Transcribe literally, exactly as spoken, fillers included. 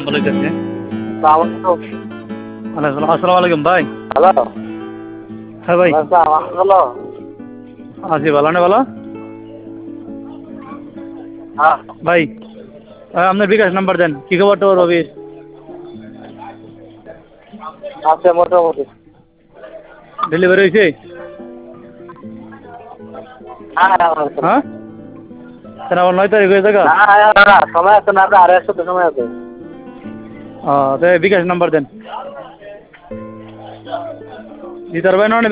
বলেছেন যে আসসালামু আসসালামু আলাইকুম ভাই। হ্যালো হ্যাঁ ভাই, হ্যালো আছি ভালো না ভালো হ্যাঁ ভাই। আহ, আপনার বিকাশ নাম্বার দেন, কি খবর তো রবির? আছে মোটামুটি। ডেলিভারি হয়েছে? হ্যাঁ হ্যাঁ হ্যাঁ, কেন আমার নয় তারিখ হয়ে থাকা? না সময় আছে না, আর এক সপ্তাহ সময় আছে। বিকাশ নাম্বার দেন, দিতে পারবেন না?